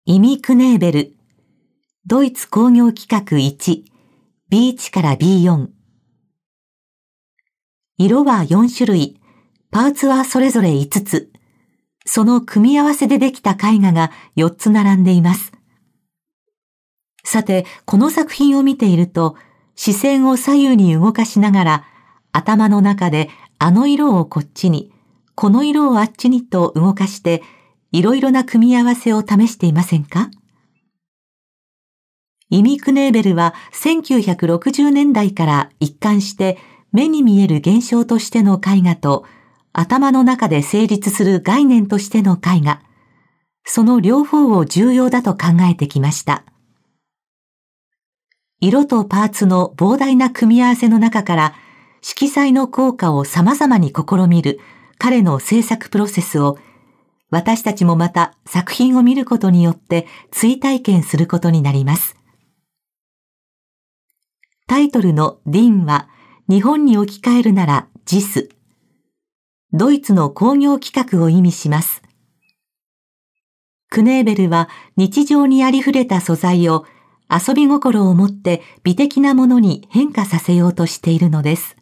イミ・クネーベル、ドイツ工業規格1、B1 から B4。色は4種類、パーツはそれぞれ5つ。その組み合わせでできた絵画が4つ並んでいます。さて、この作品を見ていると、視線を左右に動かしながら、頭の中であの色をこっちに、この色をあっちにと動かして、いろいろな組み合わせを試していませんか？イミ・クネーベルは1960年代から一貫して目に見える現象としての絵画と頭の中で成立する概念としての絵画、その両方を重要だと考えてきました。色とパーツの膨大な組み合わせの中から色彩の効果を様々に試みる彼の制作プロセスを私たちもまた作品を見ることによって追体験することになります。タイトルのディンは日本に置き換えるならJIS。ドイツの工業規格を意味します。クネーベルは日常にありふれた素材を遊び心を持って美的なものに変化させようとしているのです。